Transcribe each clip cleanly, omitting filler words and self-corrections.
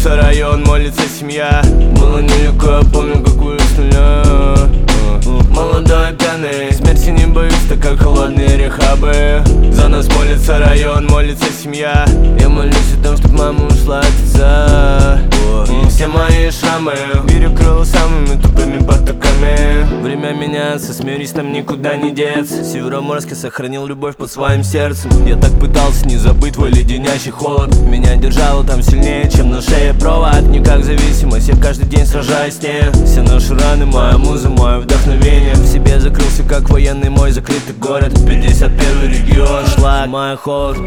молится район, молится семья. Было нелегко, я помню, какую с нуля. Молодой, пьяный, смерти не боюсь, так как холодные рехабы. За нас молится район, молится семья. Я молюсь о том, чтоб мама ушла от отца. И все мои шрамы перекрыл самыми тупыми потоками. Время меняется, смирись, нам никуда не деться. Североморск сохранил любовь под своим сердцем. Я так пытался не забыть твой леденящий холод. Меня держало там сильнее, чем на шее провод. Не как зависимость, я каждый день сражаюсь с ней. Все наши раны, моя муза, мое вдохновение. В себе закрылся, как военный мой закрытый город. 51-й регион, шлак, моя холод.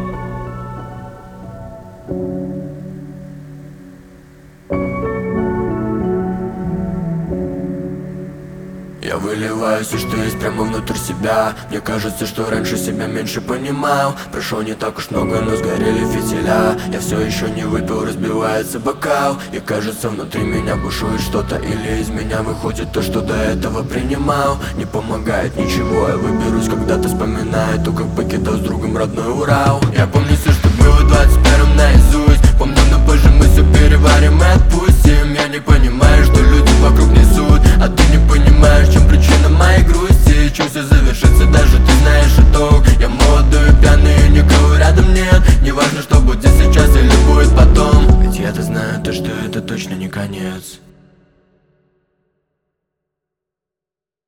Я выливаю все, что есть прямо внутрь себя. Мне кажется, что раньше себя меньше понимал. Прошло не так уж много, но сгорели фитиля. Я все еще не выпил, разбивается бокал. И кажется, внутри меня бушует что-то. Или из меня выходит то, что до этого принимал. Не помогает ничего, я выберусь, когда-то вспоминаю то, как покидал с другом родной Урал. Я помню все, что было в 21-м наизусть. Помню, но позже мы все переварим и отпустим. Я не понимаю, что люди вокруг несут, а ты не понимаешь, в чем причина моя.